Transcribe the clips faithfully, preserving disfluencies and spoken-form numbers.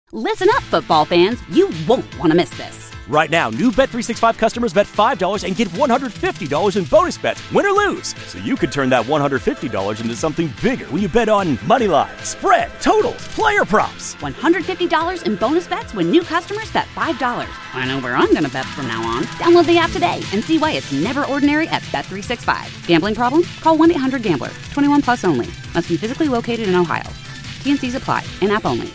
Listen up, football fans. You won't want to miss this. Right now, new Bet three sixty-five customers bet five dollars and get one hundred fifty dollars in bonus bets, win or lose. So you could turn that one hundred fifty dollars into something bigger when you bet on money line, spread, totals, player props. one hundred fifty dollars in bonus bets when new customers bet five dollars. I know where I'm going to bet from now on. Download the app today and see why it's never ordinary at Bet three sixty-five. Gambling problem? Call one eight hundred gambler. twenty-one plus only. Must be physically located in Ohio. T N Cs apply. In-app only.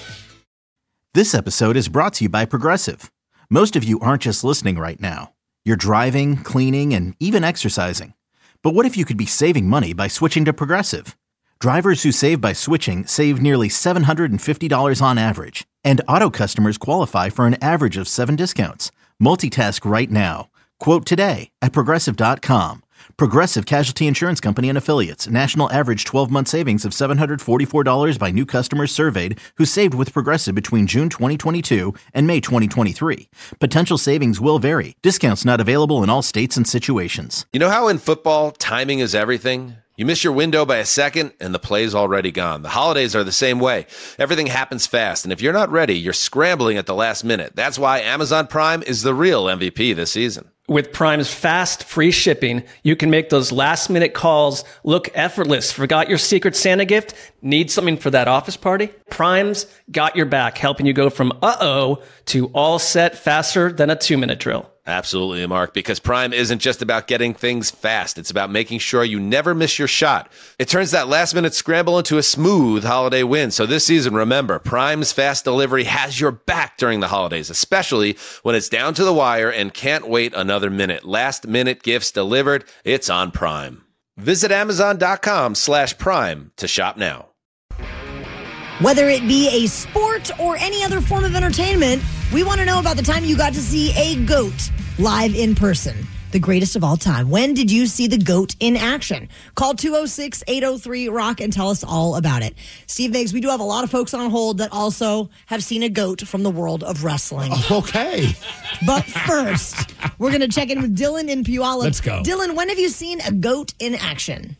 This episode is brought to you by Progressive. Most of you aren't just listening right now. You're driving, cleaning, and even exercising. But what if you could be saving money by switching to Progressive? Drivers who save by switching save nearly seven hundred fifty dollars on average. And auto customers qualify for an average of seven discounts. Multitask right now. Quote today at Progressive dot com. Progressive Casualty Insurance Company and Affiliates. National average twelve-month savings of seven hundred forty-four dollars by new customers surveyed who saved with Progressive between June twenty twenty-two and May twenty twenty-three. Potential savings will vary. Discounts not available in all states and situations. You know how in football, timing is everything? You miss your window by a second, and the play's already gone. The holidays are the same way. Everything happens fast, and if you're not ready, you're scrambling at the last minute. That's why Amazon Prime is the real M V P this season. With Prime's fast, free shipping, you can make those last-minute calls look effortless. Forgot your Secret Santa gift? Need something for that office party? Prime's got your back, helping you go from uh-oh to all set faster than a two-minute drill. Absolutely, Mark, because Prime isn't just about getting things fast. It's about making sure you never miss your shot. It turns that last-minute scramble into a smooth holiday win. So this season, remember, Prime's fast delivery has your back during the holidays, especially when it's down to the wire and can't wait another minute. Last-minute gifts delivered, it's on Prime. Visit Amazon.com slash Prime to shop now. Whether it be a sport or any other form of entertainment, we want to know about the time you got to see a GOAT live in person. The greatest of all time. When did you see the GOAT in action? Call two oh six, eight oh three, rock and tell us all about it. Steve Miggs, we do have a lot of folks on hold that also have seen a GOAT from the world of wrestling. Okay. But first, we're going to check in with Dylan in Puyallup. Let's go. Dylan, when have you seen a GOAT in action?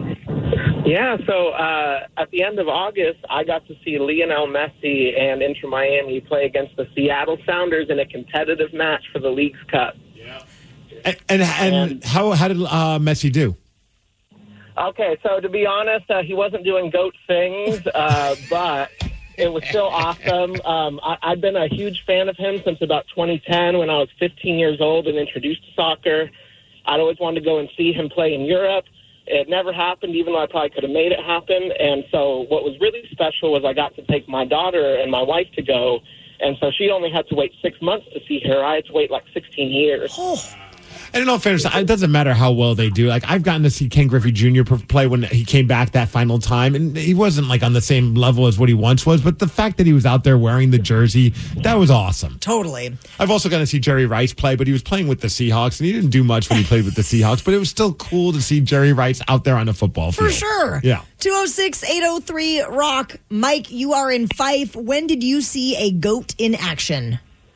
Yeah, so uh, at the end of August, I got to see Lionel Messi and Inter Miami play against the Seattle Sounders in a competitive match for the League's Cup. Yeah. And, and, and, and how how did uh, Messi do? Okay, so to be honest, uh, he wasn't doing GOAT things, uh, but it was still awesome. Um, I, I've been a huge fan of him since about twenty ten when I was fifteen years old and introduced to soccer. I'd always wanted to go and see him play in Europe. It never happened, even though I probably could have made it happen. And so what was really special was I got to take my daughter and my wife to go. And so she only had to wait six months to see her. I had to wait like sixteen years. Oh. And in all fairness, it doesn't matter how well they do. Like, I've gotten to see Ken Griffey Junior play when he came back that final time, and he wasn't like on the same level as what he once was. But the fact that he was out there wearing the jersey, that was awesome. Totally. I've also gotten to see Jerry Rice play, but he was playing with the Seahawks, and he didn't do much when he played with the Seahawks. But it was still cool to see Jerry Rice out there on the football field. For sure. Yeah. two oh six, eight oh three, rock. Mike, you are in Fife. When did you see a GOAT in action?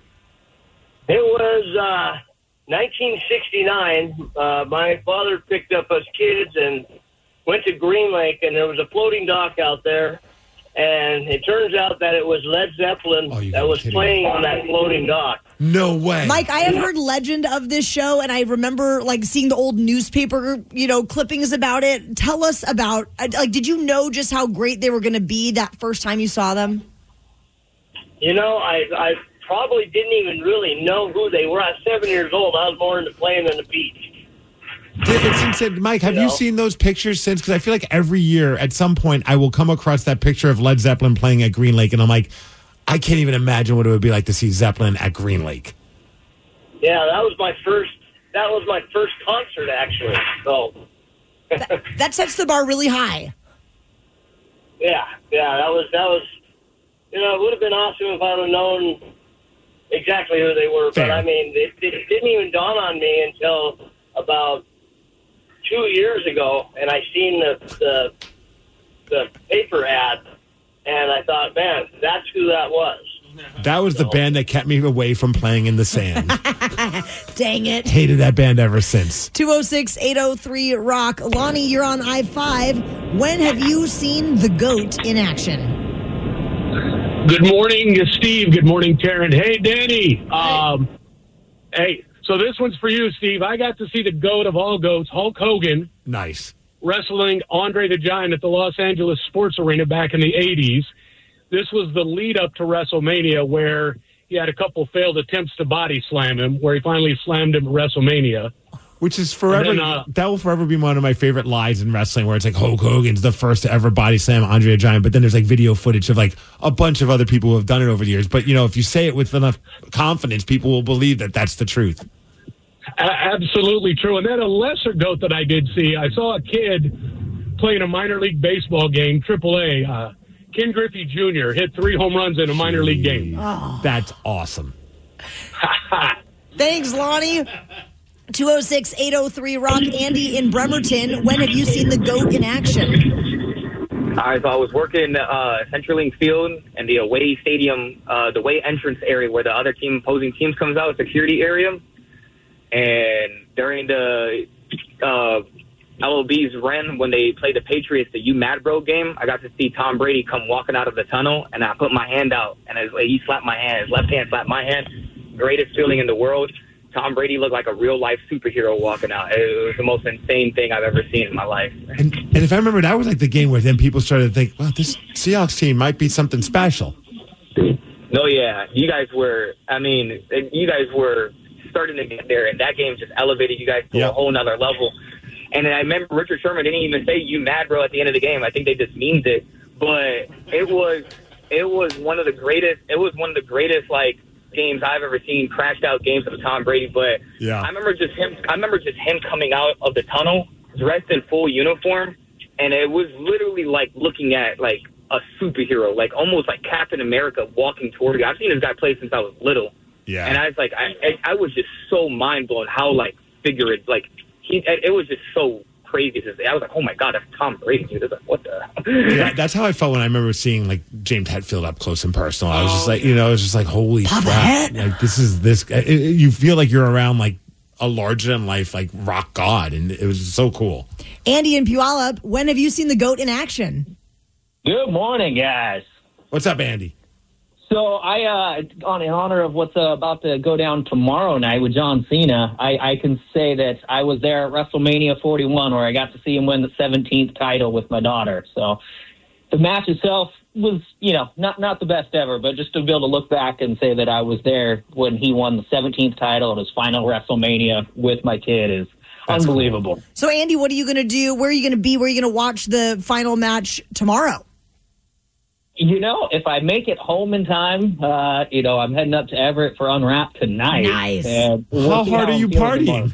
It was uh, nineteen sixty-nine. Uh, my father picked up us kids and went to Green Lake, and there was a floating dock out there. And it turns out that it was Led Zeppelin oh, that was kidding. playing on that floating dock. No way. Mike, I have heard legend of this show, and I remember like seeing the old newspaper, you know, clippings about it. Tell us about, like, did you know just how great they were going to be that first time you saw them? You know, I, I probably didn't even really know who they were. I was seven years old. I was more into playing on the beach. It's insane. Mike, have you, you know? you seen those pictures since? Because I feel like every year at some point I will come across that picture of Led Zeppelin playing at Green Lake, and I'm like, I can't even imagine what it would be like to see Zeppelin at Green Lake. Yeah, that was my first. That was my first concert, actually. So that, that sets the bar really high. Yeah, yeah, that was that was. You know, it would have been awesome if I would have known exactly who they were. Fair. But I mean, it, it didn't even dawn on me until about two years ago, and I seen the the, the paper ad, and I thought, man, that's who that was. That was the band that kept me away from playing in the sand. Dang it. Hated that band ever since. two oh six, eight oh three, rock. Lonnie, you're on I five. When have you seen the GOAT in action? Good morning, Steve. Good morning, Taryn. Hey, Danny. Um, hey, so this one's for you, Steve. I got to see the GOAT of all GOATs, Hulk Hogan. Nice. Wrestling Andre the Giant at the Los Angeles Sports Arena back in the eighties. This was the lead up to WrestleMania, where he had a couple failed attempts to body slam him, where he finally slammed him at WrestleMania. Which is forever, then, uh, that will forever be one of my favorite lies in wrestling, where it's like Hulk Hogan's the first to ever body slam Andre the Giant, but then there's like video footage of like a bunch of other people who have done it over the years. But, you know, if you say it with enough confidence, people will believe that that's the truth. A- absolutely true. And then a lesser GOAT that I did see, I saw a kid playing a minor league baseball game, triple A. Uh, Ken Griffey Junior hit three home runs in a minor league game. Oh. That's awesome. Thanks, Lonnie. two oh six, eight oh three, Rock. Andy in Bremerton. When have you seen the GOAT in action? All right, so I was working uh, CenturyLink Field and the away stadium, uh, the away entrance area where the other team, opposing teams comes out, security area. And during the uh, L O B's run, when they played the Patriots, the U Mad Bro game, I got to see Tom Brady come walking out of the tunnel, and I put my hand out, and his, he slapped my hand. His left hand slapped my hand. Greatest feeling in the world. Tom Brady looked like a real-life superhero walking out. It was the most insane thing I've ever seen in my life. And, and if I remember, that was like the game where then people started to think, well, this Seahawks team might be something special. No, yeah. You guys were, I mean, you guys were starting to get there, and that game just elevated you guys to yep. a whole nother level. And then I remember Richard Sherman didn't even say "you mad bro" at the end of the game. I think they just memed it. But it was it was one of the greatest, it was one of the greatest, like, games I've ever seen, crashed out games of Tom Brady. But yeah. I remember just him I remember just him coming out of the tunnel dressed in full uniform, and it was literally like looking at like a superhero, like almost like Captain America walking toward you. I've seen this guy play since I was little. Yeah. And I was like I I, I was just so mind blown how like figurative, like he it was just so crazy to say. I was like, oh my God, that's Tom Brady, dude. I was like, what the yeah, that's how I felt when I remember seeing like James Hetfield up close and personal. I was just like, you know, it was just like, holy Pop crap. Like this is this it, it, you feel like you're around like a larger than life like rock god, and it was so cool. Andy in Puyallup, when have you seen the GOAT in action? Good morning, guys. What's up, Andy? So I, uh, on in honor of what's uh, about to go down tomorrow night with John Cena, I, I can say that I was there at WrestleMania forty-one, where I got to see him win the seventeenth title with my daughter. So the match itself was, you know, not not the best ever, but just to be able to look back and say that I was there when he won the seventeenth title at his final WrestleMania with my kid is That's unbelievable. Cool. So, Andy, what are you going to do? Where are you going to be? Where are you going to watch the final match tomorrow? You know, if I make it home in time, uh, you know, I'm heading up to Everett for Unwrapped tonight. Nice. And how hard are you partying?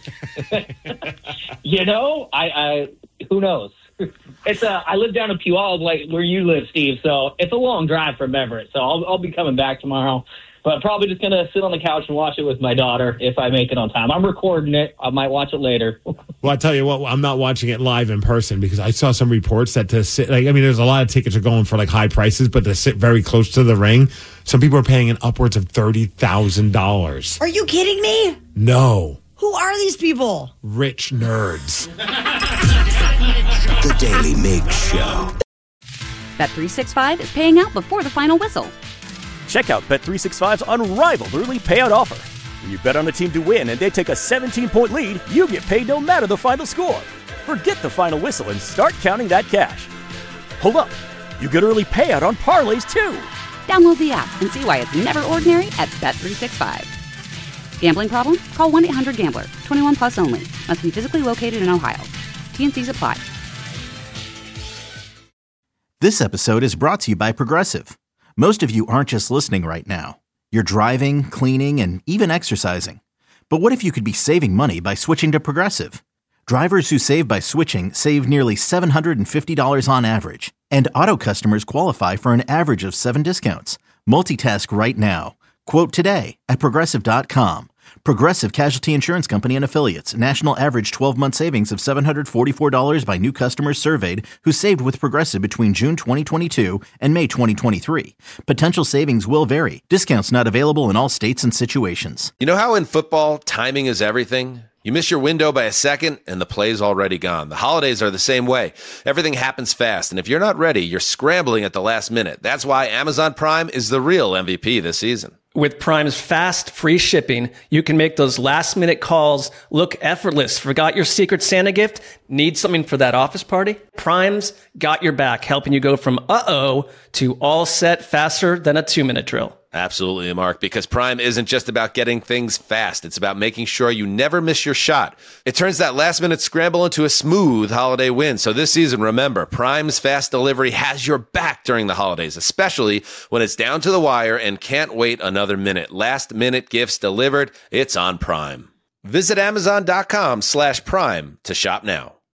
You know, I, I who knows? It's uh, I live down in Puyallup, like where you live, Steve. So it's a long drive from Everett. So I'll I'll be coming back tomorrow. But I'm probably just going to sit on the couch and watch it with my daughter if I make it on time. I'm recording it. I might watch it later. Well, I tell you what, I'm not watching it live in person because I saw some reports that to sit, like, I mean, there's a lot of tickets are going for like high prices, but to sit very close to the ring, some people are paying in upwards of thirty thousand dollars. Are you kidding me? No. Who are these people? Rich nerds. The Daily Mig Show. Bet three sixty-five is paying out before the final whistle. Check out Bet three sixty-five's unrivaled early payout offer. When you bet on a team to win and they take a seventeen-point lead, you get paid no matter the final score. Forget the final whistle and start counting that cash. Hold up. You get early payout on parlays, too. Download the app and see why it's never ordinary at Bet three sixty-five. Gambling problem? Call one eight hundred gambler. twenty-one plus only. Must be physically located in Ohio. T and C's apply. This episode is brought to you by Progressive. Most of you aren't just listening right now. You're driving, cleaning, and even exercising. But what if you could be saving money by switching to Progressive? Drivers who save by switching save nearly seven hundred fifty dollars on average. And auto customers qualify for an average of seven discounts. Multitask right now. Quote today at Progressive dot com. Progressive Casualty Insurance Company and Affiliates. National average twelve-month savings of seven hundred forty-four dollars by new customers surveyed who saved with Progressive between June twenty twenty-two and May twenty twenty-three. Potential savings will vary. Discounts not available in all states and situations. You know how in football, timing is everything? You miss your window by a second, and the play's already gone. The holidays are the same way. Everything happens fast, and if you're not ready, you're scrambling at the last minute. That's why Amazon Prime is the real M V P this season. With Prime's fast, free shipping, you can make those last-minute calls look effortless. Forgot your Secret Santa gift? Need something for that office party? Prime's got your back, helping you go from uh-oh to all set faster than a two-minute drill. Absolutely, Mark, because Prime isn't just about getting things fast. It's about making sure you never miss your shot. It turns that last-minute scramble into a smooth holiday win. So this season, remember, Prime's fast delivery has your back during the holidays, especially when it's down to the wire and can't wait another minute. Last-minute gifts delivered. It's on Prime. Visit Amazon.com slash Prime to shop now.